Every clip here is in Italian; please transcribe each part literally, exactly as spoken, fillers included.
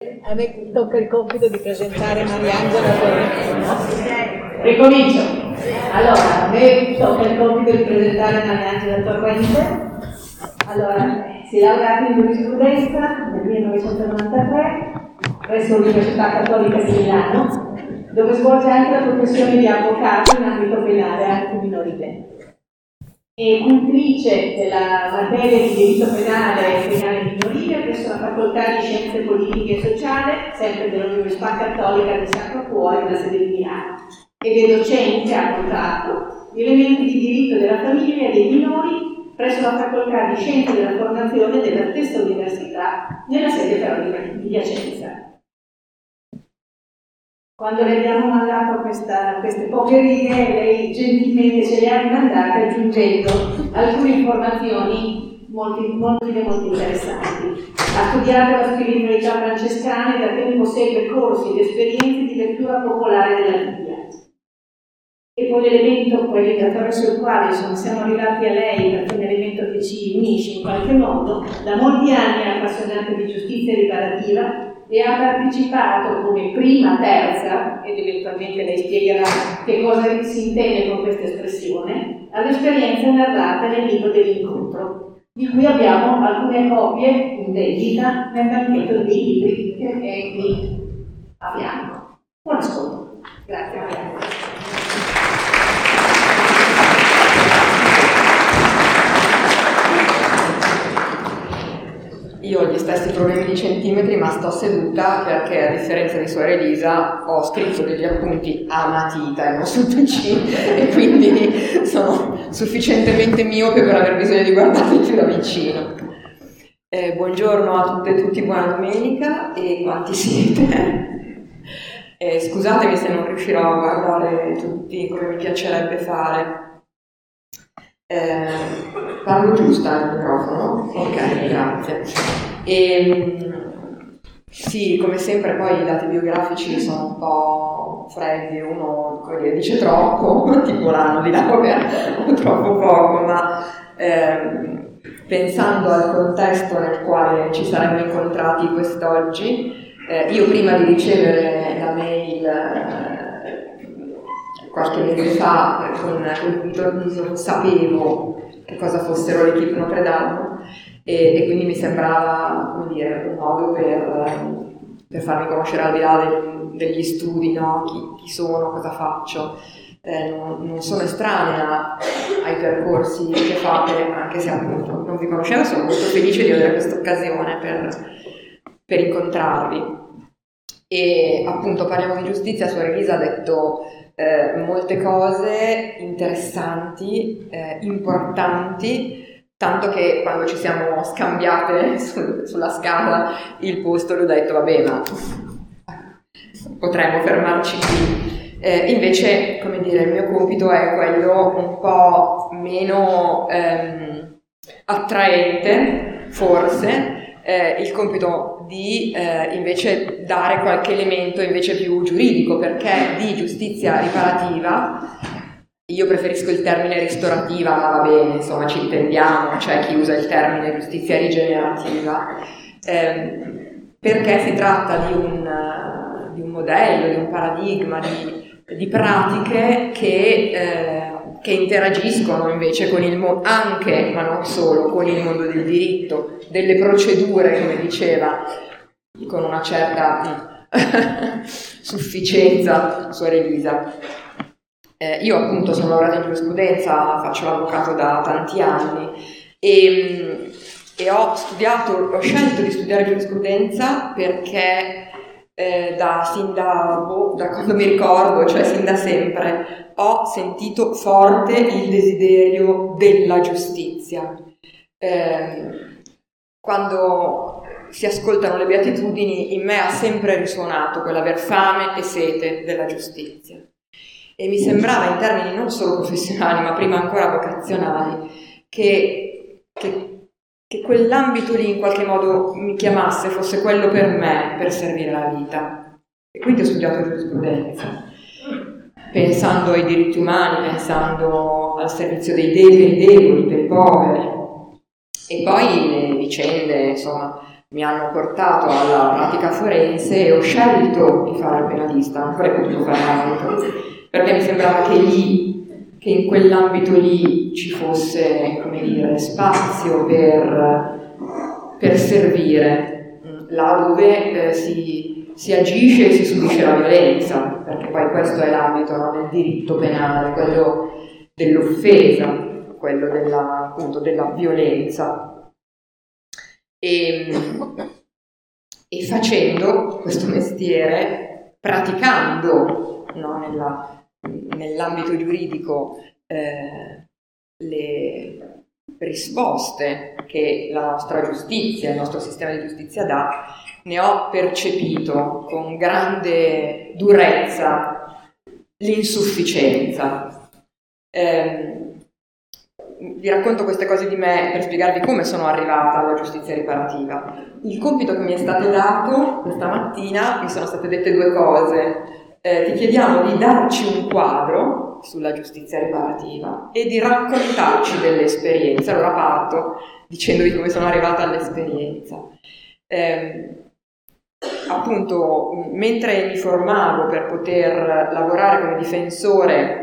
A me tocca il compito di presentare Mariangela Torrente. Ricomincio. Allora, a me tocca il compito di presentare Mariangela Torrente. Allora, si è laureata in giurisprudenza nel millenovecentonovantatré presso l'Università Cattolica di Milano, dove svolge anche la professione di avvocato in ambito penale anche minorile. È cultrice della materia di diritto penale e penale minorile presso la Facoltà di Scienze Politiche e Sociali, sempre dell'Università Cattolica del Sacro Cuore della sede di Milano, ed è docente a contratto di elementi di diritto della famiglia e dei minori presso la Facoltà di Scienze della Formazione della stessa università, nella sede però di Piacenza. Quando le abbiamo mandato questa, queste poche righe, lei gentilmente ce le ha rimandate aggiungendo alcune informazioni molto, molto, molto interessanti. Ha studiato la spiritualità francescana e da tempo segue corsi ed esperienze di lettura popolare della Bibbia. E poi l'elemento poi attraverso il quale insomma, siamo arrivati a lei, perché è un elemento che ci unisce in qualche modo, da molti anni è appassionata di giustizia riparativa e ha partecipato come prima terza, ed eventualmente lei spiegherà che cosa si intende con questa espressione, all'esperienza narrata nel libro dell'incontro, di cui abbiamo alcune copie in vendita nel banchetto dei libri che è qui a fianco. Buon ascolto. Grazie a lei. Io ho gli stessi problemi di centimetri, ma sto seduta perché, a differenza di suora Elisa, ho scritto degli appunti a matita e non sul P C e quindi sono sufficientemente miope per aver bisogno di guardarmi più da vicino. Eh, buongiorno a tutte e tutti, buona domenica, e quanti siete? Eh, scusatemi se non riuscirò a guardare tutti come mi piacerebbe fare. Eh, parlo giusta il microfono? Ok, grazie. E, sì, come sempre poi i dati biografici sono un po' freddi, uno come dire, dice troppo, tipo l'anno di laurea o troppo poco, ma ehm, pensando al contesto nel quale ci saremmo incontrati quest'oggi, eh, io prima di ricevere la mail eh, qualche mese fa con il non sapevo che cosa fossero l'Equipe Notre Dame e, e quindi mi sembrava, come dire, un modo per, per farmi conoscere al di là del, degli studi, no? chi, chi sono, cosa faccio. Eh, non, non sono estranea ai percorsi che fate, anche se appunto non vi conoscevo, sono molto felice di avere questa occasione per, per incontrarvi. E appunto parliamo di giustizia, suora Elisa ha detto Eh, molte cose interessanti, eh, importanti, tanto che quando ci siamo scambiate su, sulla scala il posto le ho detto vabbè, ma potremmo fermarci qui. Eh, invece, come dire, il mio compito è quello un po' meno ehm, attraente, forse, eh, il compito di eh, invece dare qualche elemento invece più giuridico, perché di giustizia riparativa io preferisco il termine ristorativa, ma va bene, insomma ci intendiamo, c'è chi usa il termine giustizia rigenerativa, eh, perché si tratta di un, di un modello, di un paradigma, di, di pratiche che, eh, che interagiscono invece con il mondo, anche, ma non solo, con il mondo del diritto, delle procedure, come diceva, con una certa sufficienza suora Elisa. Eh, io appunto sono laureata in giurisprudenza, faccio l'avvocato da tanti anni e, e ho studiato, ho scelto di studiare giurisprudenza perché eh, da, sin da, boh, da quando mi ricordo, cioè sin da sempre, ho sentito forte il desiderio della giustizia. Eh, quando si ascoltano le beatitudini, in me ha sempre risuonato quell'aver fame e sete della giustizia. E mi sembrava, in termini non solo professionali, ma prima ancora vocazionali, che, che, che quell'ambito lì in qualche modo mi chiamasse, fosse quello per me, per servire la vita. E quindi ho studiato giurisprudenza, pensando ai diritti umani, pensando al servizio dei deboli, deboli, per i poveri. E poi le vicende, insomma, mi hanno portato alla pratica forense e ho scelto di fare il penalista, non avrei potuto fare altro, perché mi sembrava che lì, che in quell'ambito lì ci fosse, come dire, spazio per, per servire, là dove eh, si, si agisce e si subisce la violenza, perché poi questo è l'ambito, no, del diritto penale, quello dell'offesa, quello della, appunto, della violenza. E, e facendo questo mestiere, praticando, no, nella, nell'ambito giuridico eh, le risposte che la nostra giustizia, il nostro sistema di giustizia dà, ne ho percepito con grande durezza l'insufficienza. Eh, vi racconto queste cose di me per spiegarvi come sono arrivata alla giustizia riparativa. Il compito che mi è stato dato questa mattina, mi sono state dette due cose. Eh, ti chiediamo di darci un quadro sulla giustizia riparativa e di raccontarci delle esperienze. Allora parto dicendovi come sono arrivata all'esperienza. Eh, appunto, mentre mi formavo per poter lavorare come difensore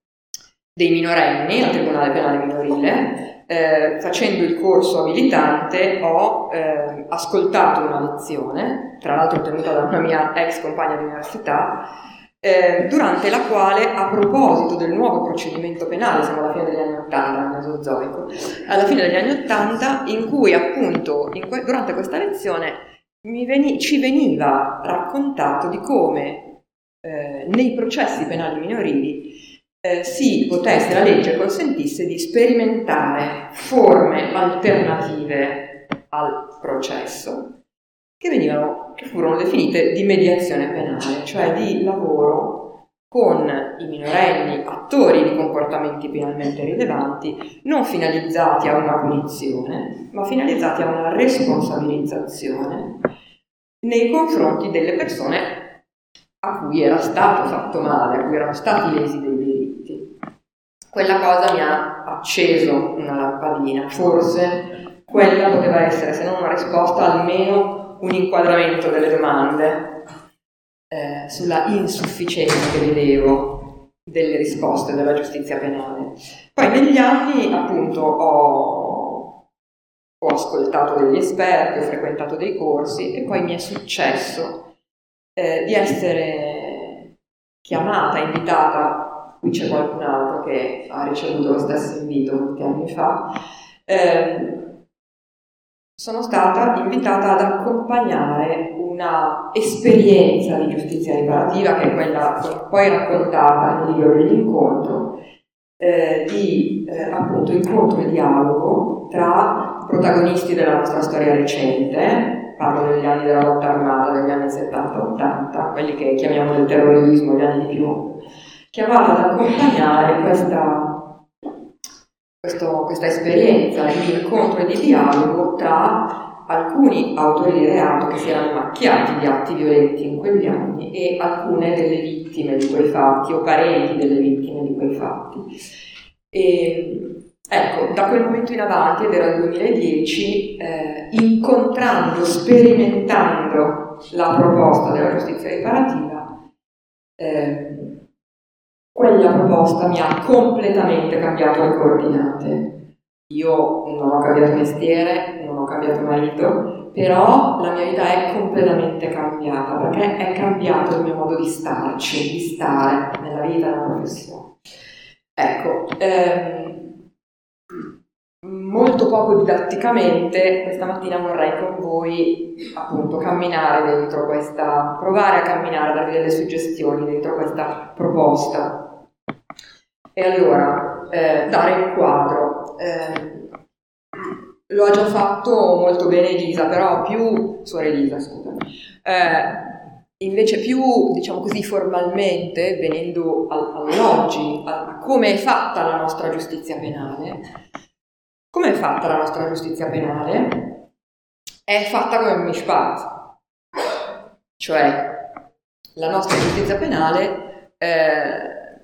dei minorenni al Tribunale Penale Minorile, eh, facendo il corso abilitante ho eh, ascoltato una lezione, tra l'altro tenuta da una mia ex compagna di università, eh, durante la quale, a proposito del nuovo procedimento penale, siamo alla fine degli anni Ottanta, nel Mesozoico, alla fine degli anni Ottanta, in cui appunto in que- durante questa lezione mi veni- ci veniva raccontato di come eh, nei processi penali minorili Eh, si potesse, la legge consentisse di sperimentare forme alternative al processo che venivano, che furono definite di mediazione penale, cioè di lavoro con i minorenni, attori di comportamenti penalmente rilevanti, non finalizzati a una punizione, ma finalizzati a una responsabilizzazione nei confronti delle persone a cui era stato fatto male, a cui erano stati lesi dei diritti. Quella cosa mi ha acceso una lampadina, forse quella poteva essere, se non una risposta, almeno un inquadramento delle domande eh, sulla insufficienza che vedevo delle risposte della giustizia penale. Poi negli anni, appunto, ho, ho ascoltato degli esperti, ho frequentato dei corsi e poi mi è successo Eh, di essere chiamata, invitata, qui c'è qualcun altro che ha ricevuto lo stesso invito molti anni fa, eh, sono stata invitata ad accompagnare una esperienza di giustizia riparativa, che è quella che ho poi raccontata nel libro dell'incontro, eh, di eh, appunto incontro e dialogo tra protagonisti della nostra storia recente. Parlo degli anni della lotta armata, degli anni settanta ottanta, quelli che chiamiamo del terrorismo, gli anni di più, chiamata ad accompagnare questa, questo, questa esperienza di incontro e di dialogo tra alcuni autori di reato che si erano macchiati di atti violenti in quegli anni e alcune delle vittime di quei fatti o parenti delle vittime di quei fatti. E, ecco, da quel momento in avanti, ed era il duemiladieci, eh, incontrando, sperimentando la proposta della giustizia riparativa, eh, quella proposta mi ha completamente cambiato le coordinate. Io non ho cambiato mestiere, non ho cambiato marito, però la mia vita è completamente cambiata, perché è cambiato il mio modo di starci, di stare nella vita e nella professione. Ecco, ehm, molto poco didatticamente, questa mattina vorrei con voi appunto camminare dentro questa, provare a camminare, darvi delle suggestioni dentro questa proposta. E allora, eh, dare un quadro. Eh, lo ha già fatto molto bene Elisa, però più, suora Elisa, scusa, eh, invece più, diciamo così, formalmente, venendo all'oggi, a come è fatta la nostra giustizia penale. Come è fatta la nostra giustizia penale? È fatta come un mishpat, cioè la nostra giustizia penale, eh,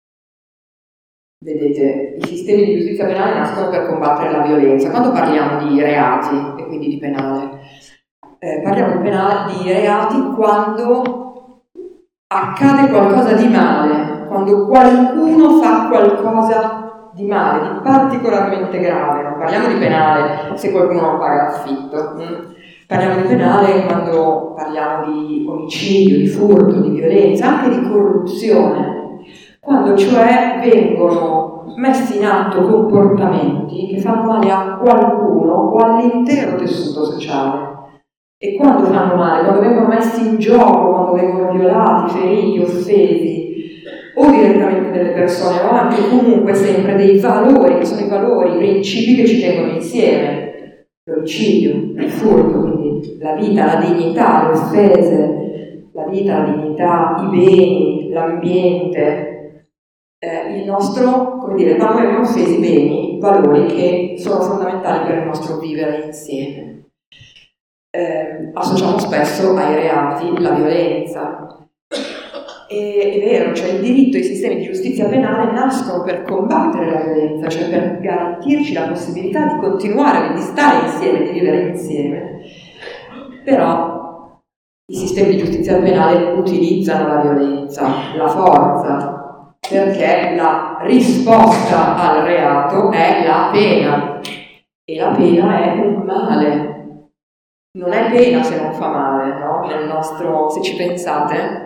vedete, i sistemi di giustizia penale nascono per combattere la violenza. Quando parliamo di reati e quindi di penale, eh, parliamo di, penali, di reati quando accade qualcosa di male, quando qualcuno fa qualcosa di male, di particolarmente grave. Non parliamo di penale se qualcuno non paga l'affitto. Mm? Parliamo di penale quando parliamo di omicidio, di furto, di violenza, anche di corruzione, quando cioè vengono messi in atto comportamenti che fanno male a qualcuno o all'intero tessuto sociale. E quando fanno male, quando vengono messi in gioco, quando vengono violati, feriti, offesi, o direttamente delle persone, o anche comunque sempre dei valori, che sono i valori, i principi che ci tengono insieme. L'omicidio, il furto, quindi la vita, la dignità, le offese, la vita, la dignità, i beni, l'ambiente, eh, il nostro, come dire, quando vengono offesi i beni, valori che sono fondamentali per il nostro vivere insieme. Eh, associamo spesso ai reati la violenza. E, è vero, cioè il diritto e i sistemi di giustizia penale nascono per combattere la violenza, cioè per garantirci la possibilità di continuare, di stare insieme, di vivere insieme. Però i sistemi di giustizia penale utilizzano la violenza, la forza, perché la risposta al reato è la pena, e la pena è un male. Non è pena se non fa male, no? Nel nostro, se ci pensate,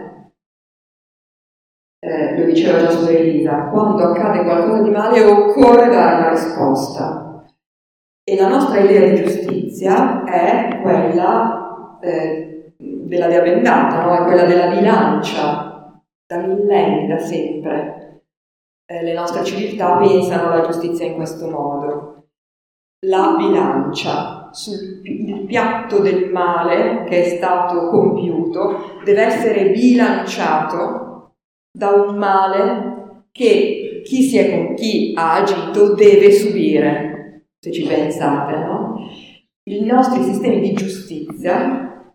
eh, lo diceva già su Elisa, quando accade qualcosa di male occorre dare una risposta. E la nostra idea di giustizia è quella eh, della via bendata, no? È quella della bilancia, da millenni, da sempre. Eh, le nostre civiltà pensano alla giustizia in questo modo. La bilancia. Sul il piatto del male che è stato compiuto deve essere bilanciato da un male che chi, si è con chi ha agito deve subire, se ci pensate, no? I nostri sistemi di giustizia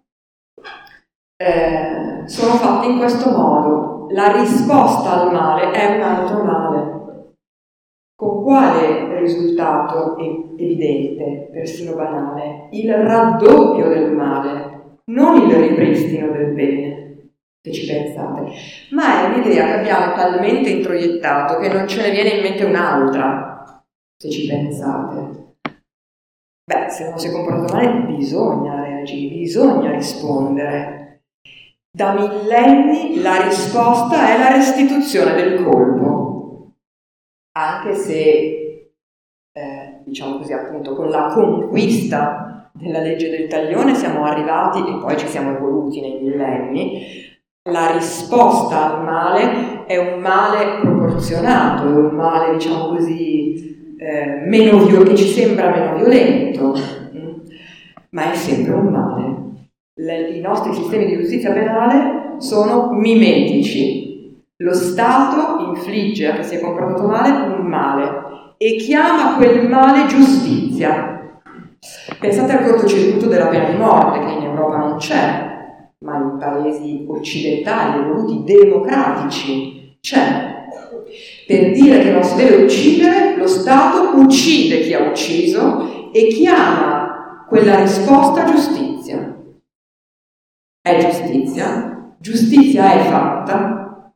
eh, sono fatti in questo modo. La risposta al male è un altro male. Con quale risultato evidente, persino banale? Il raddoppio del male, non il ripristino del bene, se ci pensate. Ma è un'idea che abbiamo talmente introiettato che non ce ne viene in mente un'altra, se ci pensate. Beh, se uno si è comportato male bisogna reagire, bisogna rispondere. Da millenni la risposta è la restituzione del colpo. Anche se, eh, diciamo così, appunto, con la conquista della legge del taglione siamo arrivati, e poi ci siamo evoluti nei millenni, la risposta al male è un male proporzionato, è un male, diciamo così, eh, meno violento, che ci sembra meno violento, ma è sempre un male. Le, I nostri sistemi di giustizia penale sono mimetici. Lo Stato infligge a chi si è comportato male un male e chiama quel male giustizia. Pensate al cortocircuito della pena di morte, che in Europa non c'è, ma in paesi occidentali, evoluti, democratici, c'è. Per dire che non si deve uccidere, lo Stato uccide chi ha ucciso e chiama quella risposta giustizia. È giustizia? Giustizia è fatta.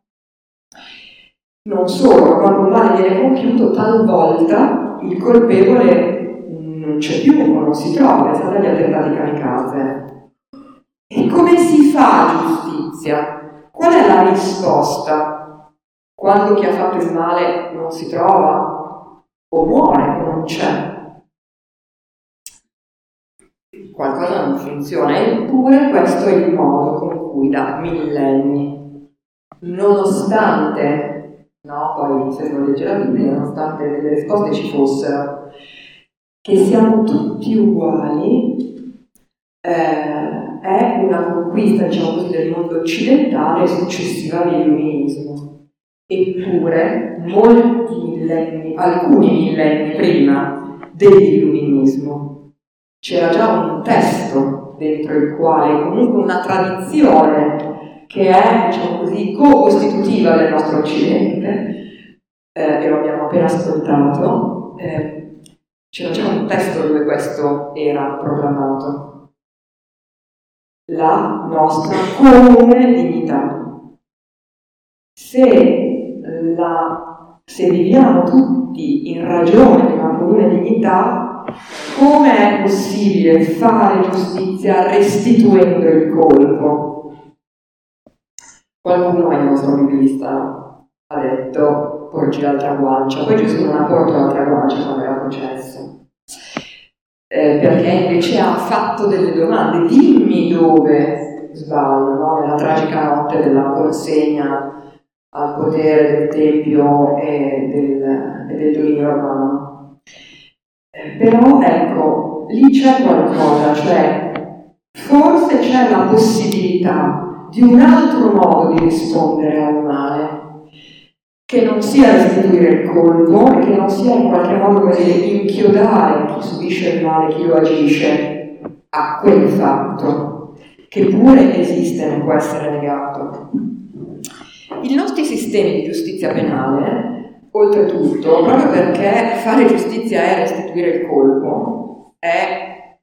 Non solo, quando un male viene compiuto, talvolta il colpevole non c'è più o non si trova, pensate agli attentati kamikaze. E come si fa giustizia? Qual è la risposta? Quando chi ha fatto il male non si trova, o muore, o non c'è. Qualcosa non funziona, eppure questo è il modo con cui da millenni, nonostante no, poi se uno legge la Bibbia, nonostante le risposte ci fossero, che siamo tutti uguali, eh, è una conquista, diciamo così, del mondo occidentale successiva all'illuminismo. Eppure, molti millenni, alcuni millenni prima dell'illuminismo, c'era già un testo dentro il quale, comunque una tradizione che è, diciamo così, co-costitutiva del nostro Occidente, eh, e lo abbiamo appena ascoltato, eh, c'era già un testo dove questo era proclamato. la nostra comune dignità. Se, la, se viviamo tutti in ragione di una comune dignità, come è possibile fare giustizia restituendo il colpo? Qualcuno ai nostro biblista ha detto porgi l'altra guancia, poi Gesù non ha portato l'altra guancia quando era processo, eh, perché invece ha fatto delle domande: dimmi dove sbaglio, no? Nella tragica notte della consegna al potere del Tempio e del, e del dominio romano. Eh, però ecco, lì c'è qualcosa, cioè forse c'è la possibilità di un altro modo di rispondere al male, che non sia restituire il colpo e che non sia in qualche modo, come dire, inchiodare chi subisce il male, chi lo agisce a quel fatto, che pure esiste e non può essere negato. I nostri sistemi di giustizia penale, oltretutto, proprio perché fare giustizia è restituire il colpo, è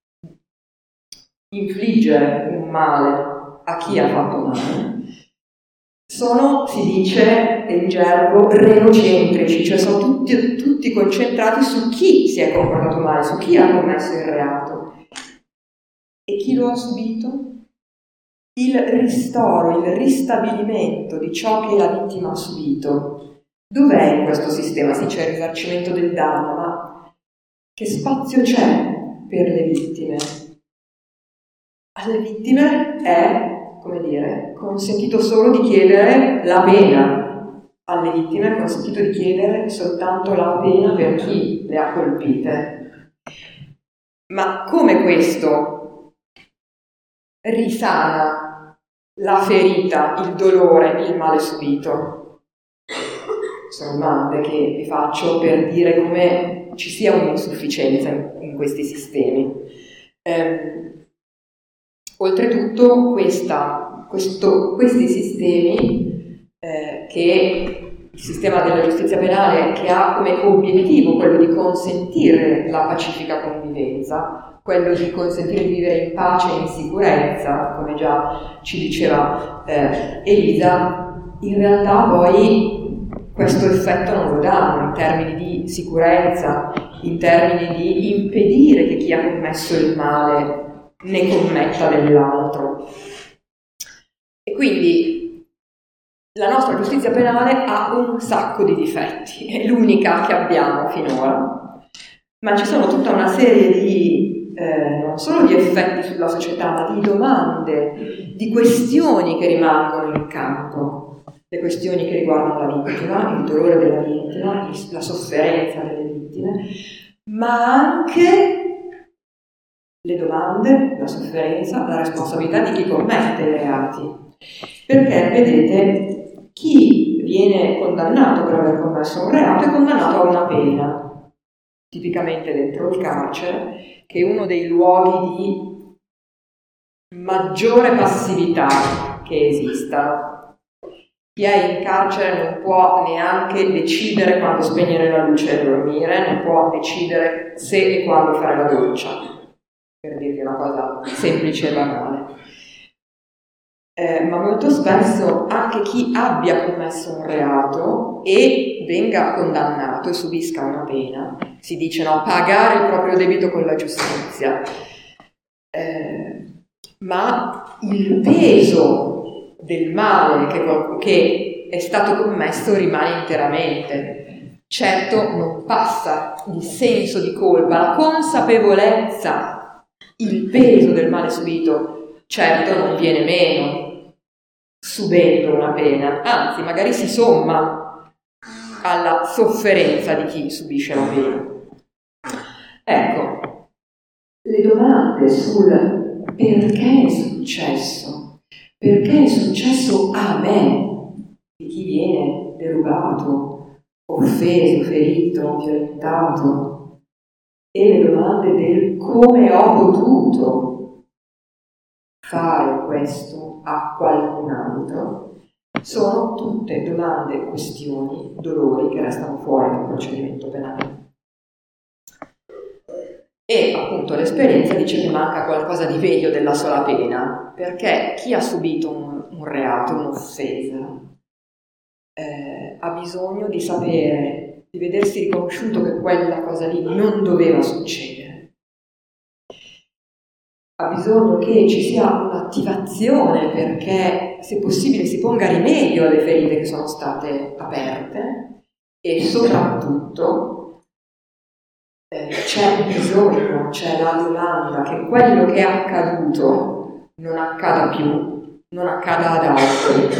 infliggere un male a chi ha fatto male, sono, si dice in gergo, reocentrici, cioè sono tutti, tutti concentrati su chi si è comportato male, su chi ha commesso il reato. E chi lo ha subito? Il ristoro, il ristabilimento di ciò che la vittima ha subito. Dov'è in questo sistema? Sì, c'è il risarcimento del danno, ma che spazio c'è per le vittime? Alle vittime è, come dire, consentito solo di chiedere la pena. Alle vittime è consentito di chiedere soltanto la pena per chi le ha colpite. Ma come questo risana la ferita, il dolore, il male subito? Sono domande che vi faccio per dire come ci sia un'insufficienza in, in questi sistemi. Eh, oltretutto questa, questo, questi sistemi eh, che il sistema della giustizia penale, che ha come obiettivo quello di consentire la pacifica convivenza, quello di consentire di vivere in pace e in sicurezza, come già ci diceva eh, Elisa, in realtà poi questo effetto non lo danno in termini di sicurezza, in termini di impedire che chi ha commesso il male ne commetta dell'altro. E quindi la nostra giustizia penale ha un sacco di difetti, è l'unica che abbiamo finora, ma ci sono tutta una serie di Eh, non solo di effetti sulla società, ma di domande, di questioni che rimangono in campo, le questioni che riguardano la vittima, il dolore della vittima, la sofferenza delle vittime, ma anche le domande, la sofferenza, la responsabilità di chi commette i reati. Perché, vedete, chi viene condannato per aver commesso un reato è condannato a una pena, tipicamente dentro il carcere, che è uno dei luoghi di maggiore passività che esistano. Chi è in carcere non può neanche decidere quando spegnere la luce e dormire, non può decidere se e quando fare la doccia, per dirvi una cosa semplice e banale. Eh, ma molto spesso anche chi abbia commesso un reato e venga condannato e subisca una pena, si dice no, pagare il proprio debito con la giustizia, eh, ma il peso del male che, che è stato commesso rimane interamente. Certo non passa il senso di colpa, la consapevolezza, il peso del male subito, certo non viene meno subendo una pena, anzi magari si somma alla sofferenza di chi subisce la pena. Ecco, le domande sul perché è successo, perché è successo a me, di chi viene derubato, offeso, ferito, violentato, e le domande del come ho potuto fare questo a qualcun altro, sono tutte domande, questioni, dolori che restano fuori dal procedimento penale. E appunto l'esperienza dice che manca qualcosa di meglio della sola pena, perché chi ha subito un, un reato, un'offesa, eh, ha bisogno di sapere, di vedersi riconosciuto che quella cosa lì non doveva succedere. Ha bisogno che ci sia un'attivazione perché, se possibile, si ponga rimedio alle ferite che sono state aperte e soprattutto eh, c'è bisogno, c'è la domanda che quello che è accaduto non accada più, non accada ad altri.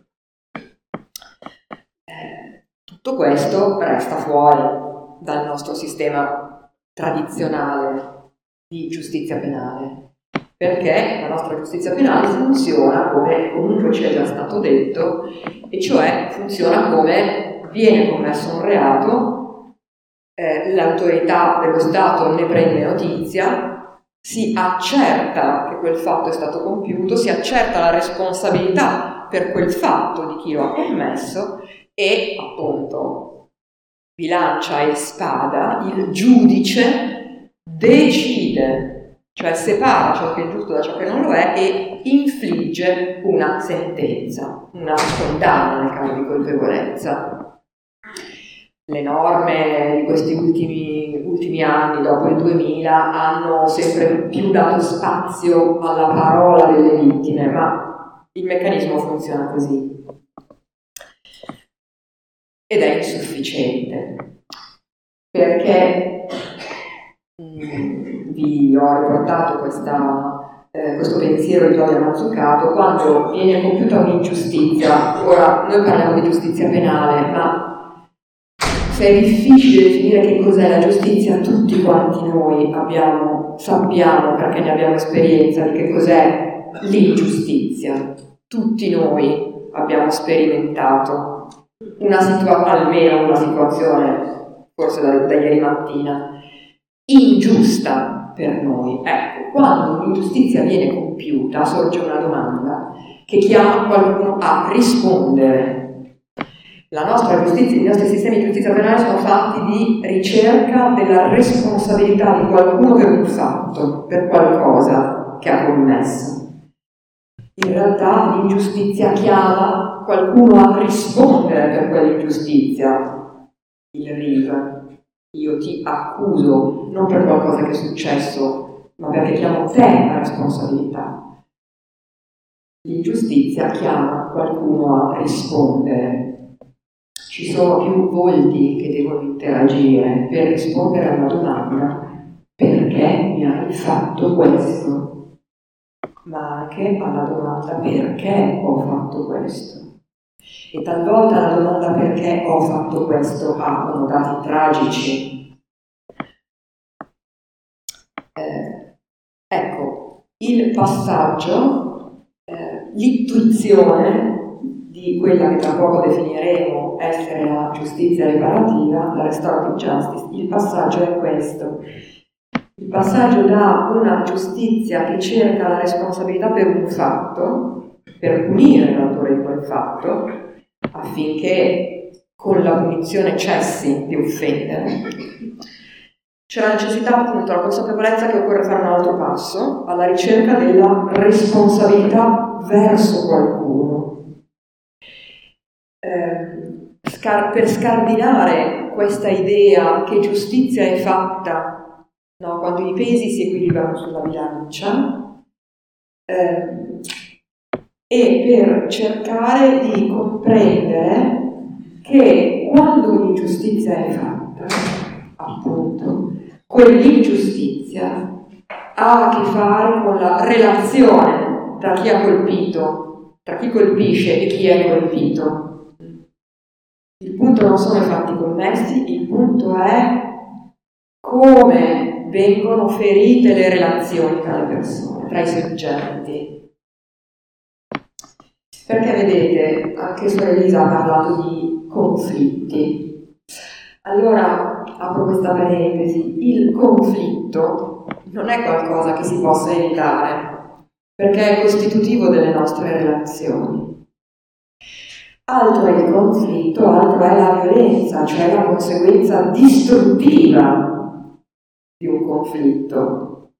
Eh, tutto questo resta fuori dal nostro sistema tradizionale di giustizia penale, perché la nostra giustizia penale funziona come comunque ci è già stato detto, e cioè funziona come viene commesso un reato, eh, l'autorità dello Stato ne prende notizia, si accerta che quel fatto è stato compiuto, si accerta la responsabilità per quel fatto di chi lo ha commesso e appunto bilancia e spada, il giudice decide, cioè separa ciò che è giusto da ciò che non lo è e infligge una sentenza, una condanna nel caso di colpevolezza. Le norme di questi ultimi, ultimi anni, dopo il duemila, hanno sempre più dato spazio alla parola delle vittime, ma il meccanismo funziona così. Ed è insufficiente, perché mh, vi ho riportato questa, eh, questo pensiero di Claudia Mazzucato. Quando viene compiuta un'ingiustizia, ora noi parliamo di giustizia penale, ma se è difficile definire che cos'è la giustizia, tutti quanti noi abbiamo, sappiamo, perché ne abbiamo esperienza, di che cos'è l'ingiustizia. Tutti noi abbiamo sperimentato una situa- almeno una situazione, forse da, da ieri mattina, ingiusta per noi. Ecco, quando un'ingiustizia viene compiuta, sorge una domanda che chiama qualcuno a rispondere. La nostra giustizia, i nostri sistemi di giustizia penale sono fatti di ricerca della responsabilità di qualcuno per un fatto, per qualcosa che ha commesso. In realtà l'ingiustizia chiama qualcuno a rispondere per quell'ingiustizia. Il R I V, io ti accuso non per qualcosa che è successo, ma perché chiamo te a responsabilità. L'ingiustizia chiama qualcuno a rispondere. Ci sono più volti che devono interagire per rispondere a una domanda: perché mi hai fatto questo? Ma anche alla domanda: perché ho fatto questo? E talvolta la domanda perché ho fatto questo ha connotati tragici. Eh, ecco, il passaggio, eh, l'intuizione di quella che tra poco definiremo essere la giustizia riparativa, la restorative justice, il passaggio è questo. Il passaggio da una giustizia che cerca la responsabilità per un fatto, per punire l'autore di quel fatto, affinché con la punizione cessi di offendere, c'è la necessità, appunto, la consapevolezza che occorre fare un altro passo alla ricerca della responsabilità verso qualcuno. Eh, scar- per scardinare questa idea che giustizia è fatta, no, quando i pesi si equilibrano sulla bilancia, eh, e per cercare di comprendere che quando un'ingiustizia è fatta, appunto, quell'ingiustizia ha a che fare con la relazione tra chi ha colpito, tra chi colpisce e chi è colpito. Il punto non sono i fatti commessi, il punto è come vengono ferite le relazioni tra le persone, tra i soggetti. Perché vedete, anche Suor Elisa ha parlato di conflitti. Allora, apro questa parentesi, il conflitto non è qualcosa che si possa evitare, perché è costitutivo delle nostre relazioni. Altro è il conflitto, altro è la violenza, cioè la conseguenza distruttiva di un conflitto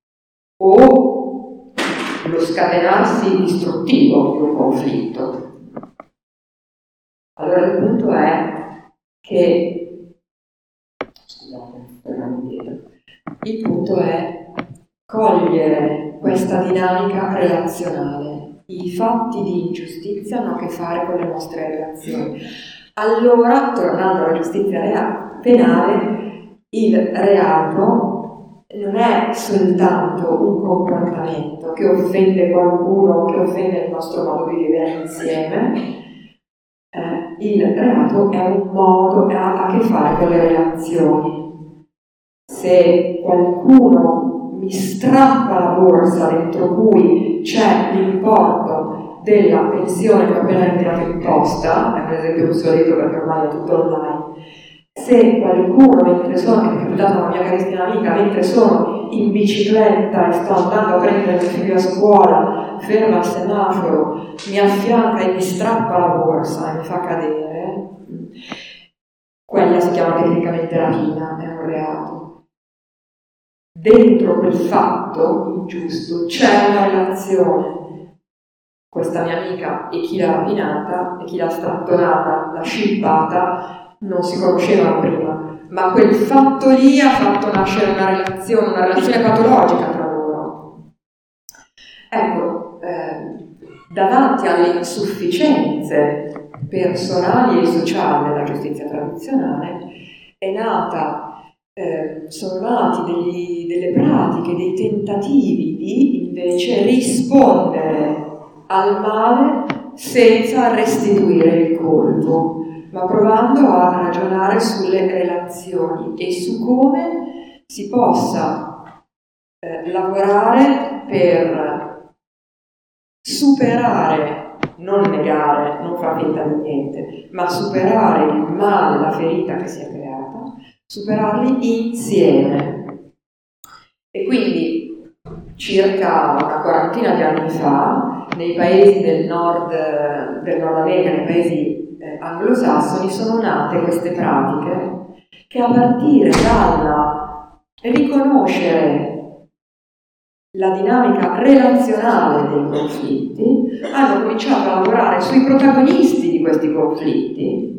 o lo scatenarsi distruttivo di un conflitto. Allora il punto è che, scusate, torniamo indietro, il punto è cogliere questa dinamica relazionale. I fatti di ingiustizia hanno a che fare con le nostre relazioni. Allora, tornando alla giustizia rea- penale, il reato non è soltanto un comportamento che offende qualcuno, che offende il nostro modo di vivere insieme. Eh, il reato è un modo, ha a che fare con le relazioni. Se qualcuno mi strappa la borsa dentro cui c'è l'importo della pensione che ho appena ritirato in posta, è un esempio obsoleto perché ormai è tutto online, se qualcuno, mentre sono, che è capitato una mia carissima amica, mentre sono in bicicletta e sto andando a prendere mio figlio a scuola, ferma al semaforo, mi affianca e mi strappa la borsa e mi fa cadere, quella si chiama tecnicamente rapina, è un reato. Dentro quel fatto ingiusto c'è una relazione. Questa mia amica e chi l'ha rapinata e chi l'ha strattonata, l'ha scippata, non si conoscevano prima, ma quel fatto lì ha fatto nascere una relazione, una relazione patologica tra loro. Ecco, eh, davanti alle insufficienze personali e sociali della giustizia tradizionale è nata Eh, sono nati degli, delle pratiche, dei tentativi di invece rispondere al male senza restituire il colpo, ma provando a ragionare sulle relazioni e su come si possa eh, lavorare per superare, non negare, non far finta di niente, ma superare il male, la ferita che si è creata, superarli insieme. E quindi circa una quarantina di anni fa, nei paesi del nord, del Nord America, nei paesi eh, anglosassoni, sono nate queste pratiche che, a partire dal riconoscere la dinamica relazionale dei conflitti, hanno cominciato a lavorare sui protagonisti di questi conflitti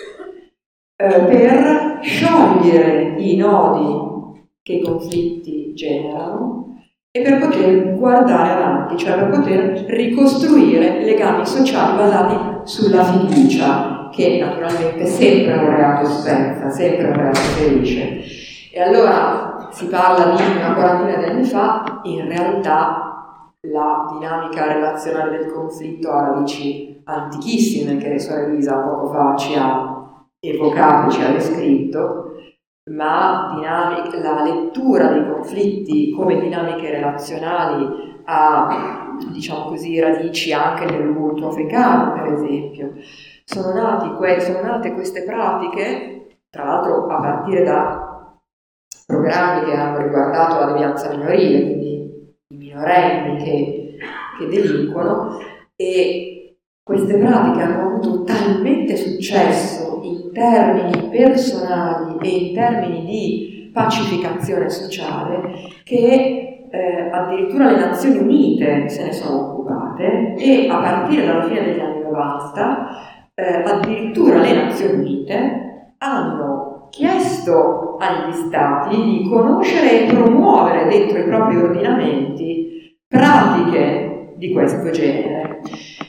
per sciogliere i nodi che i conflitti generano e per poter guardare avanti, cioè per poter ricostruire legami sociali basati sulla fiducia, che naturalmente sempre un reato spezza, sempre un reato ferisce. E allora si parla di una quarantina di anni fa, in realtà la dinamica relazionale del conflitto ha radici antichissime, che Suor Elisa poco fa ci ha evocato, ci ha descritto, ma dinamica, la lettura dei conflitti come dinamiche relazionali ha, diciamo così, radici anche nell'Ubuntu africano, per esempio. Sono, nati que- sono nate queste pratiche, tra l'altro a partire da programmi che hanno riguardato la devianza minorile, quindi i minorenni che, che delinquono, e queste pratiche hanno avuto talmente successo in termini personali e in termini di pacificazione sociale che eh, addirittura le Nazioni Unite se ne sono occupate, e a partire dalla fine degli anni novanta eh, addirittura le Nazioni Unite hanno chiesto agli Stati di conoscere e promuovere dentro i propri ordinamenti pratiche di questo genere.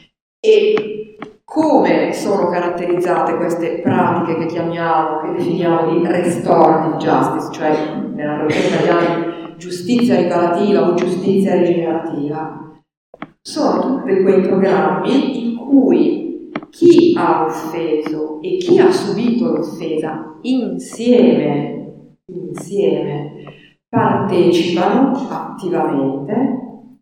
E come sono caratterizzate queste pratiche che chiamiamo, che definiamo di restorative justice, cioè nella traduzione italiana giustizia riparativa o giustizia rigenerativa? Sono tutti quei programmi in cui chi ha offeso e chi ha subito l'offesa insieme, insieme partecipano attivamente.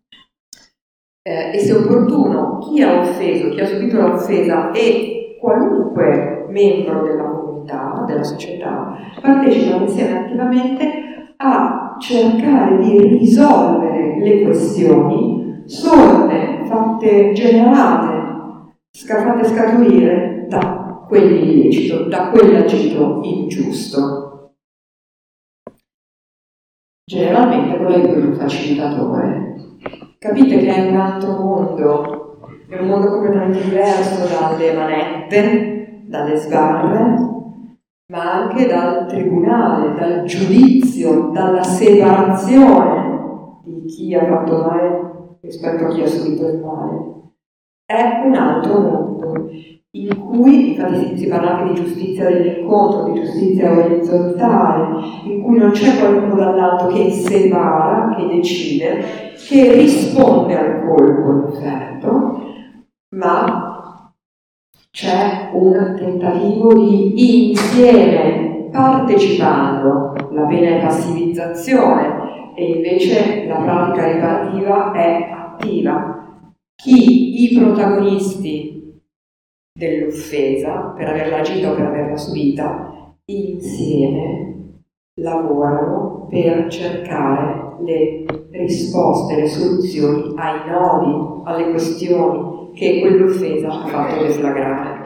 Eh, e se opportuno, chi ha offeso, chi ha subito l'offesa e qualunque membro della comunità, della società, partecipano insieme attivamente a cercare di risolvere le questioni sorte, fatte, generate, fatte scaturire da quell'illecito, da quell'agito ingiusto. generalmente con l'aiuto di un facilitatore. Capite che è un altro mondo, è un mondo completamente diverso dalle manette, dalle sbarre, ma anche dal tribunale, dal giudizio, dalla separazione di chi ha fatto male rispetto a chi ha subito il male. È un altro mondo in cui, infatti si parla anche di giustizia dell'incontro, di giustizia orizzontale, in cui non c'è qualcuno dall'alto che separa, che decide, che risponde al colpo inferto, ma c'è un tentativo di insieme, partecipando. La pena è passivizzazione e invece la pratica riparativa è attiva. Chi i protagonisti dell'offesa, per averla agita o per averla subita, insieme lavorano per cercare le risposte, le soluzioni ai nodi, alle questioni che quell'offesa ha fatto deflagrare.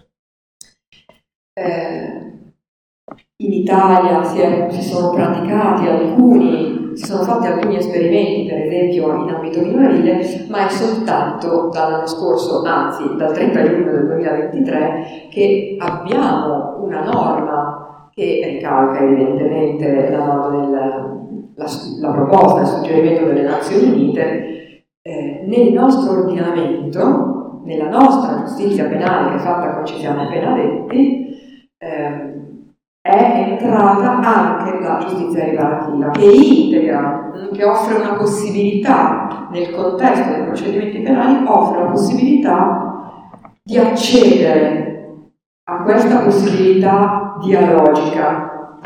Eh, in Italia si, è, si sono praticati alcuni, si sono fatti alcuni esperimenti, per esempio in ambito minorile, ma è soltanto dall'anno scorso, anzi dal trenta giugno del duemilaventitré, che abbiamo una norma che ricalca evidentemente la, norma del, la, la proposta, il suggerimento delle Nazioni Unite, eh, nel nostro ordinamento, nella nostra giustizia penale, che è fatta come ci siamo appena detti, eh, è entrata anche la giustizia riparativa, che integra, che offre una possibilità, nel contesto dei procedimenti penali, offre la possibilità di accedere a questa possibilità dialogica.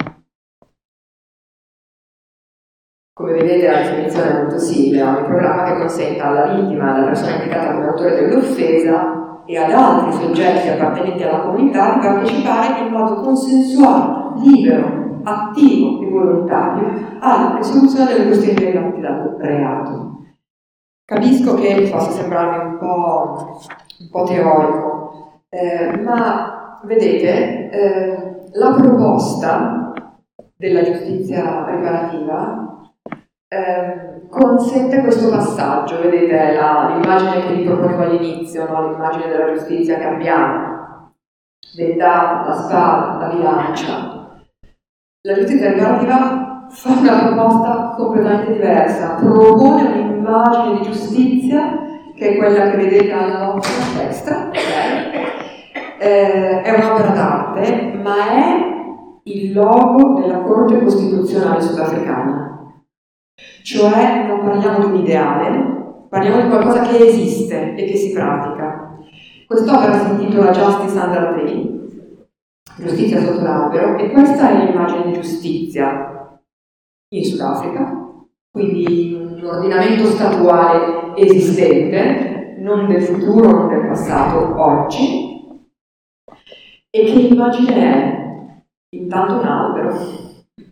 Come vedete la definizione è molto simile, è un programma che consenta alla vittima, alla persona indicata come autore dell'offesa, e ad altri soggetti appartenenti alla comunità di partecipare in modo consensuale, libero, attivo e volontario alla risoluzione delle questioni derivanti dal reato. Capisco che possa sembrarmi un po', un po' teorico, eh, ma vedete, eh, la proposta della giustizia riparativa eh, consente questo passaggio. Vedete la, l'immagine che vi proponevo all'inizio, no? L'immagine della giustizia che abbiamo, vendata, la spada, la bilancia. La giustizia riparativa fa una proposta completamente diversa, propone un'immagine di giustizia che è quella che vedete alla nostra destra, okay? eh, è un'opera d'arte, ma è il logo della Corte Costituzionale sudafricana. Cioè non parliamo di un ideale, parliamo di qualcosa che esiste e che si pratica. Quest'opera si intitola Justice Under the Tree, giustizia sotto l'albero, e questa è l'immagine di giustizia in Sudafrica, quindi un ordinamento statuale esistente, non del futuro, non del passato, oggi. E che immagine è? Intanto un albero.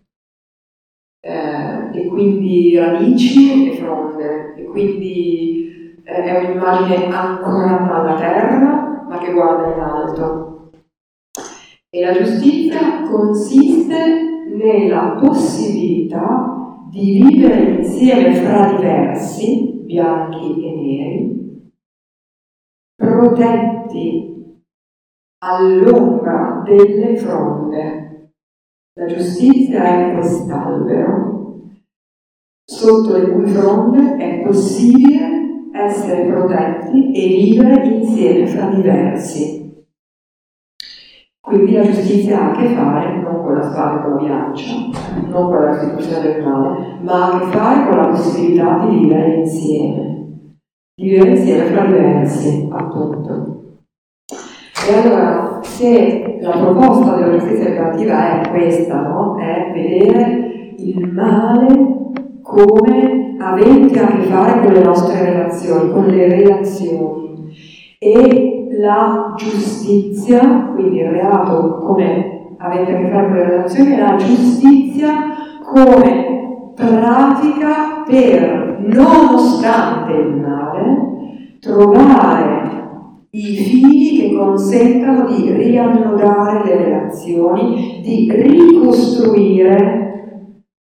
Eh, e quindi radici e fronde, e quindi eh, è un'immagine ancorata alla terra ma che guarda in alto. E la giustizia consiste nella possibilità di vivere insieme fra diversi, bianchi e neri, protetti all'ombra delle fronde. La giustizia è quest'albero, sotto le cui fronde è possibile essere protetti e vivere insieme fra diversi. Quindi la giustizia ha a che fare non con la spada e con la bilancia, non con la restituzione del male, ma ha a che fare con la possibilità di vivere insieme, di vivere insieme fra diversi, appunto. E allora, se la proposta della giustizia riparativa è questa, no? È vedere il male come avente a che fare con le nostre relazioni, con le relazioni, e la giustizia, quindi il reato come avente a che fare con le relazioni, e la giustizia come pratica per, nonostante il male, trovare i fili che consentano di riannodare le relazioni, di ricostruire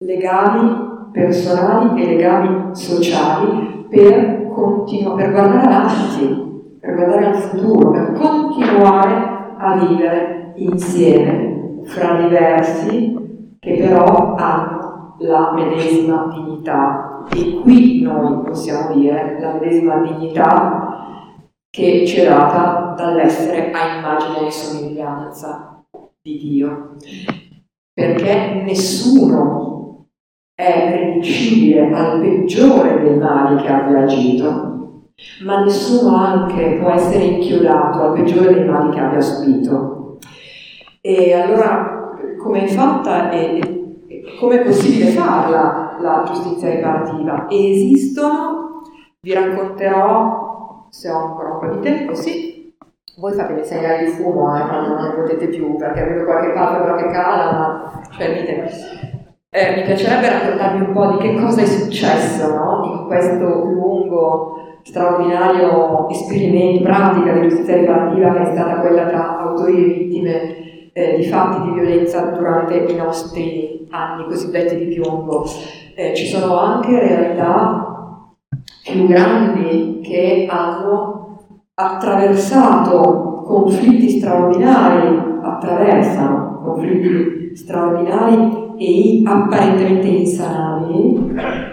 legami personali e legami sociali per, continu- per guardare avanti, per guardare al futuro, per continuare a vivere insieme fra diversi che però hanno la medesima dignità. E qui noi possiamo dire la medesima dignità che ci è data dall'essere a immagine e somiglianza di Dio, perché nessuno è riducibile al peggiore dei mali che abbia agito, ma nessuno anche può essere inchiodato al peggiore dei mali che abbia subito. E allora come è fatta e come è possibile farla la giustizia riparativa? Esistono, vi racconterò, se ho ancora un po' di tempo, sì, voi fatemi segnali di fumo eh, quando non ne potete più, perché vedo qualche palpebra che cala, ma cioè ditemi. Eh, mi piacerebbe raccontarvi un po' di che cosa è successo, no? In questo lungo, straordinario esperimento, pratica di giustizia riparativa che è stata quella tra autori e vittime eh, di fatti di violenza durante i nostri anni cosiddetti di piombo. Eh, ci sono anche realtà più grandi che hanno attraversato conflitti straordinari, attraversano conflitti straordinari e apparentemente insanabili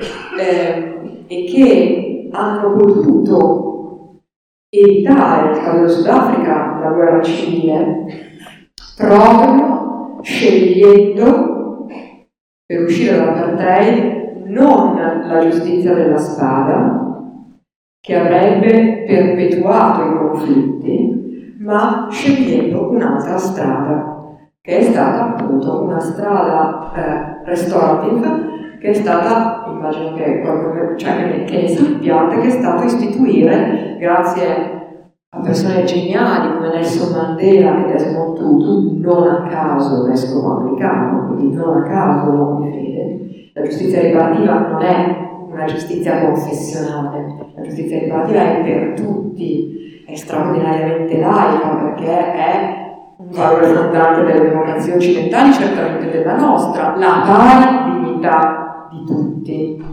eh, e che hanno potuto evitare, nel caso del Sudafrica, la guerra civile, proprio scegliendo per uscire dall'apartheid non la giustizia della spada, che avrebbe perpetuato i conflitti, ma scegliendo un'altra strada, che è stata appunto una strada eh, restorative, che è stata, immagino che, cioè, che, che ne sappiate, che è stato istituire, grazie a persone geniali come Nelson Mandela e Desmond Tutu, non a caso vescovo anglicano, quindi non a caso uomo di fede. La giustizia riparativa non è una giustizia confessionale, la giustizia riparativa è per tutti, è straordinariamente laica perché è un valore fondante delle democrazie occidentali, certamente della nostra, la pari dignità di tutti.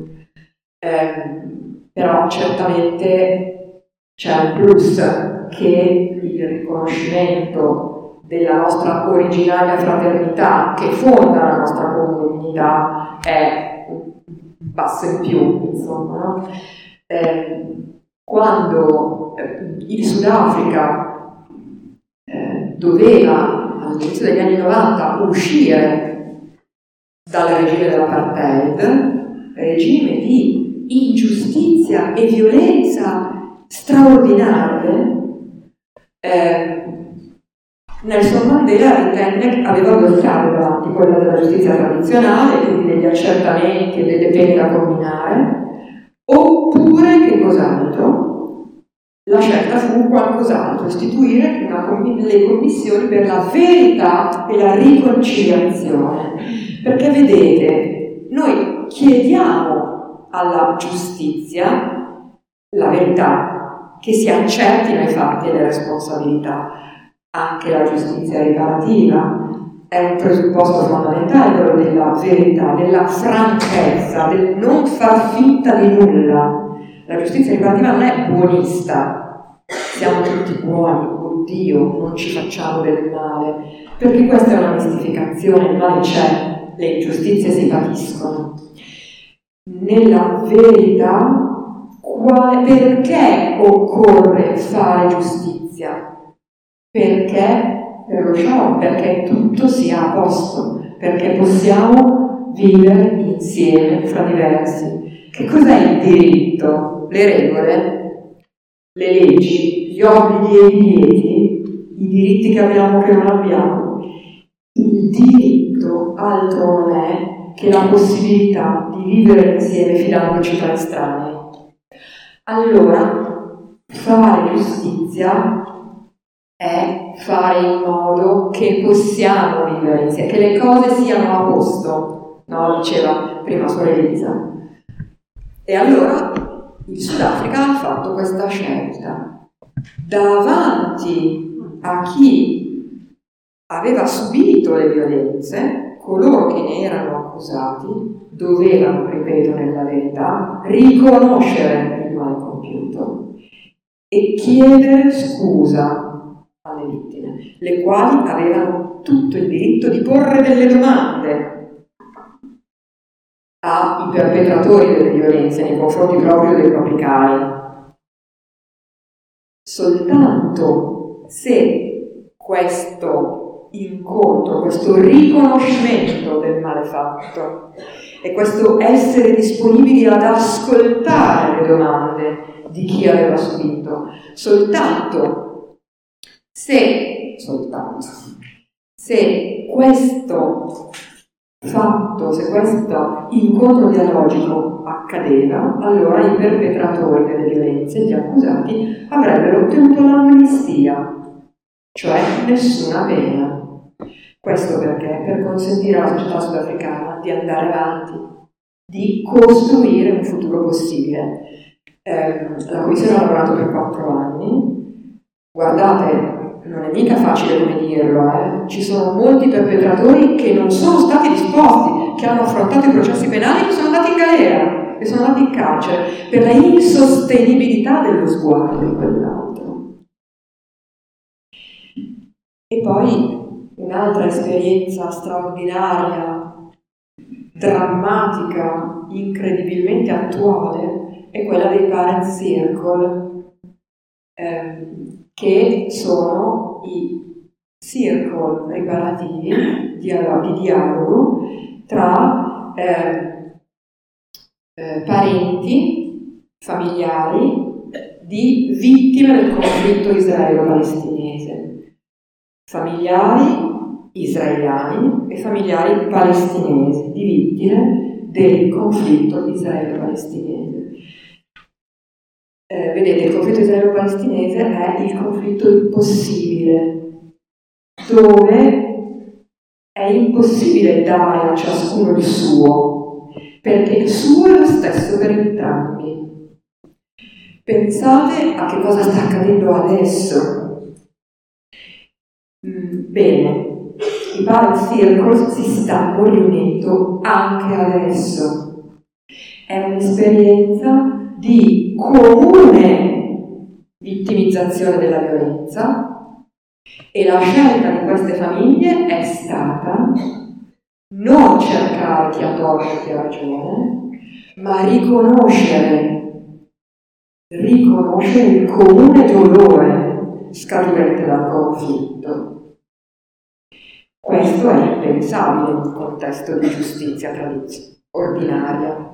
Eh, però certamente c'è un plus che il riconoscimento della nostra originaria fraternità che fonda la nostra comunità è un passo in più, insomma, no? Eh, quando eh, il Sudafrica eh, doveva all'inizio degli anni novanta uscire dal regime dell'apartheid, regime di ingiustizia e violenza straordinarie, eh, Nelson Mandela ritenne, aveva due strade davanti, quella della giustizia tradizionale, quindi degli accertamenti e delle pene da comminare, oppure che cos'altro? La scelta fu qualcos'altro, istituire una commi- le commissioni per la verità e la riconciliazione. Perché vedete, noi chiediamo alla giustizia la verità, che si accertino i fatti e le responsabilità. Anche la giustizia riparativa è un presupposto fondamentale, quello della verità, della franchezza, del non far finta di nulla. La giustizia riparativa non è buonista, siamo tutti buoni, oddio, non ci facciamo del male, perché questa è una mistificazione, il male c'è, le ingiustizie si patiscono. Nella verità, quale, perché occorre fare giustizia? Perché, per lo show, perché tutto sia a posto, perché possiamo vivere insieme fra diversi. Che cos'è il diritto? Le regole, le leggi, gli obblighi e i divieti, i diritti che abbiamo e che non abbiamo. Il diritto altro non è che la possibilità di vivere insieme fidandoci tra estranei. Allora, fare giustizia è fare in modo che possiamo vivere insieme, che le cose siano a posto, no? Diceva prima Suor Elisa. E allora il Sudafrica ha fatto questa scelta davanti a chi aveva subito le violenze, coloro che ne erano accusati dovevano, ripeto, nella verità, riconoscere il male compiuto e chiedere scusa alle vittime, le quali avevano tutto il diritto di porre delle domande ai perpetratori delle violenze nei confronti proprio dei propri cari. Soltanto se questo incontro, questo riconoscimento del male fatto e questo essere disponibili ad ascoltare le domande di chi aveva subito, soltanto se, soltanto se questo fatto, se questo incontro dialogico accadeva, allora i perpetratori delle violenze, gli accusati, avrebbero ottenuto l'amnistia, cioè nessuna pena. Questo perché? Per consentire alla società sudafricana di andare avanti, di costruire un futuro possibile. Eh, la Commissione ha lavorato per quattro anni. Guardate, non è mica facile come dirlo, eh. Ci sono molti perpetratori che non sono stati disposti, che hanno affrontato i processi penali e sono andati in galera, e sono andati in carcere per la insostenibilità dello sguardo di quell'altro. E poi un'altra esperienza straordinaria, drammatica, incredibilmente attuale è quella dei Parent Circle, ehm, che sono i circle riparativi di dialogo tra eh, eh, parenti, familiari di vittime del conflitto israelo-palestinese, familiari israeliani e familiari palestinesi di vittime del conflitto israelo-palestinese. Eh, vedete, il conflitto israelo-palestinese è il conflitto impossibile, dove è impossibile dare a ciascuno il suo, perché il suo è lo stesso per entrambi. Pensate a che cosa sta accadendo adesso. Mm, bene, i Parent Circles si stanno riunendo anche adesso. È un'esperienza di comune vittimizzazione della violenza e la scelta di queste famiglie è stata non cercare chi ha torto e chi ha ragione, ma riconoscere, riconoscere il comune dolore scaturente dal conflitto. Questo è impensabile in un contesto di giustizia tradizionale, ordinaria.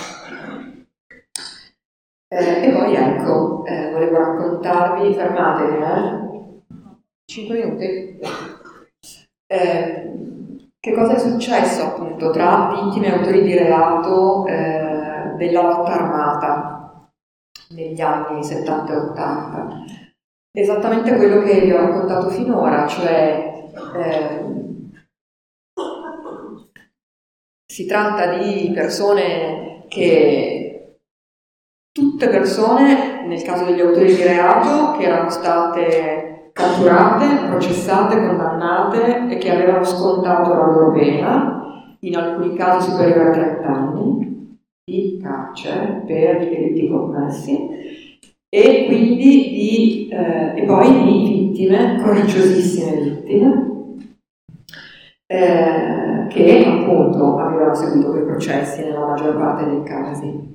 Eh, e poi ecco, eh, volevo raccontarvi, fermatevi, eh? cinque minuti. Eh, che cosa è successo appunto tra vittime e autori di reato eh, della lotta armata negli anni settanta e ottanta? Esattamente quello che vi ho raccontato finora, cioè eh, si tratta di persone che tutte persone, nel caso degli autori di reato, che erano state catturate, processate, condannate e che avevano scontato la loro pena, in alcuni casi superiore a trenta anni di carcere per i delitti commessi, e quindi di, eh, e poi di vittime, coraggiosissime vittime, eh, che appunto avevano seguito quei processi nella maggior parte dei casi.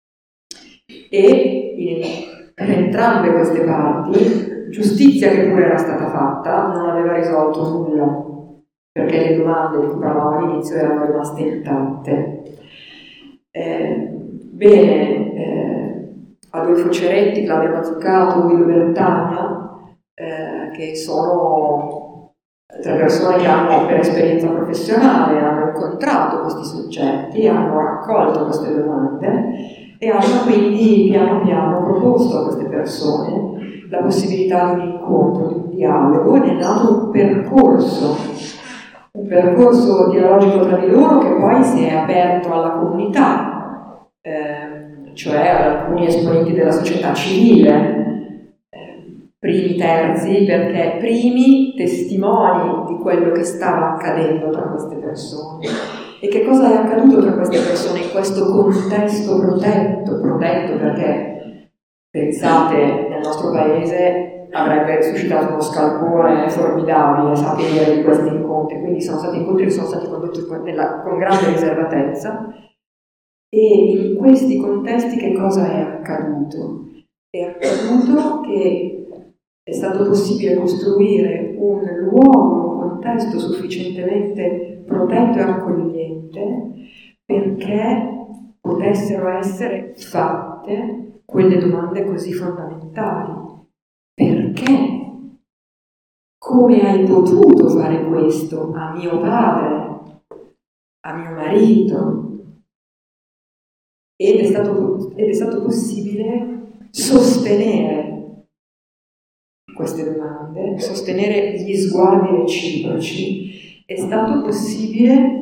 E in, per entrambe queste parti giustizia, che pure era stata fatta, non aveva risolto nulla, perché le domande di cui parlavamo all'inizio erano rimaste intatte. Eh, bene, eh, Adolfo Ceretti, Claudia Mazzucato, Guido Bertagna, eh, che sono tre persone che hanno per esperienza professionale hanno incontrato questi soggetti, hanno raccolto queste domande e hanno quindi piano piano proposto a queste persone la possibilità di un incontro, di un dialogo, ed è nato un percorso, un percorso dialogico tra di loro che poi si è aperto alla comunità, eh, cioè ad alcuni esponenti della società civile, eh, primi terzi, perché primi testimoni di quello che stava accadendo tra queste persone. E che cosa è accaduto tra queste persone in questo contesto protetto? Protetto perché, pensate, nel nostro paese avrebbe suscitato uno scalpore formidabile sapere di questi incontri, quindi sono stati incontri che sono stati condotti nella, con grande riservatezza. E in questi contesti che cosa è accaduto? È accaduto che è stato possibile costruire un luogo, un contesto sufficientemente protetto e accogliente perché potessero essere fatte quelle domande così fondamentali. Perché? Come hai potuto fare questo a mio padre, a mio marito? Ed è stato, ed è stato possibile sostenere queste domande, sostenere gli sguardi reciproci. È stato possibile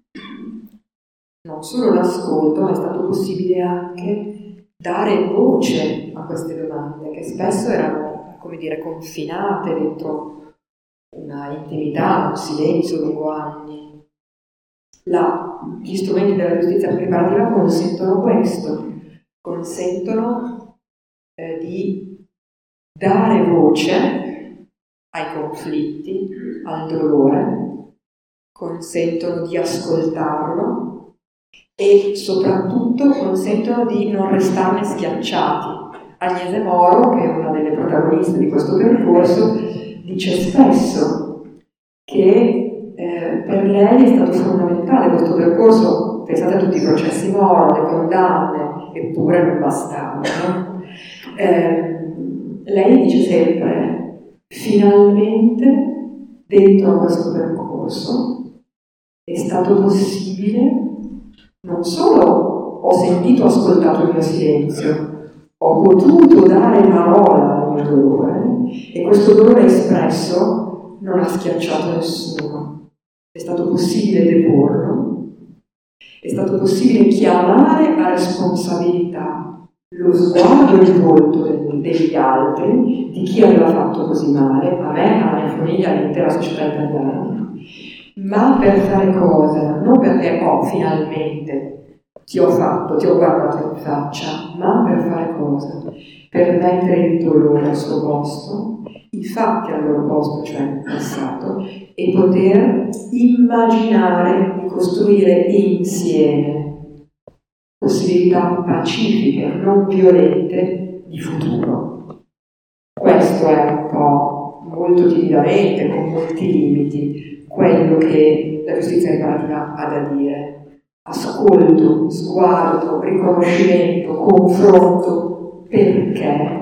non solo l'ascolto, ma è stato possibile anche dare voce a queste domande che spesso erano, come dire, confinate dentro una intimità, un silenzio lungo anni. La, gli strumenti della giustizia preparativa consentono questo, consentono eh, di dare voce ai conflitti, al dolore, consentono di ascoltarlo e soprattutto consentono di non restarne schiacciati. Agnese Moro, che è una delle protagoniste di questo percorso, dice spesso che Eh, per lei è stato fondamentale questo percorso. Pensate a tutti i processi Moro, le condanne, eppure non bastavano. Eh, lei dice sempre, finalmente dentro a questo percorso è stato possibile, non solo ho sentito, ho ascoltato il mio silenzio, ho potuto dare parola al mio dolore e questo dolore espresso non ha schiacciato nessuno. È stato possibile deporlo, è stato possibile chiamare a responsabilità lo sguardo e il volto degli altri, di chi aveva fatto così male, a me, alla mia famiglia, all'intera società italiana, ma per fare cosa? Non perché oh, finalmente ti ho fatto, ti ho guardato in faccia, ma per fare cosa? Per mettere il dolore al suo posto, i fatti al loro posto, cioè il passato, e poter immaginare di costruire insieme possibilità pacifiche, non violente di futuro. Questo è un po' molto timidamente, con molti limiti, quello che la giustizia riparativa ha da dire. Ascolto, sguardo, riconoscimento, confronto, perché?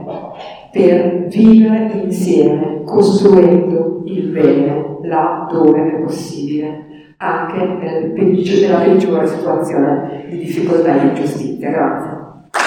Per vivere insieme, costruendo il bene là dove è possibile, anche nel peggi- nella peggiore situazione di difficoltà e di ingiustizia. Grazie.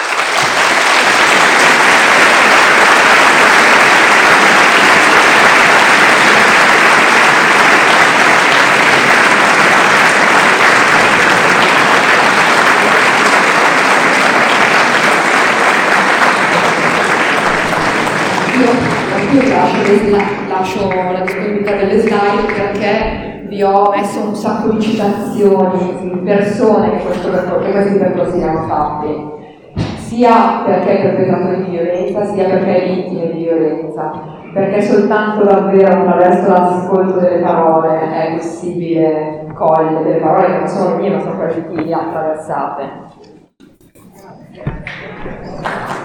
Io lascio, lascio la disponibilità delle slide perché vi ho messo un sacco di citazioni di persone che, questo percorso, che questi percorsi li hanno fatti, sia perché perpetratori di violenza, sia perché vittime di violenza, perché soltanto davvero attraverso l'ascolto delle parole è possibile cogliere delle parole che non sono mie, ma sono quelle di chi le ha attraversate.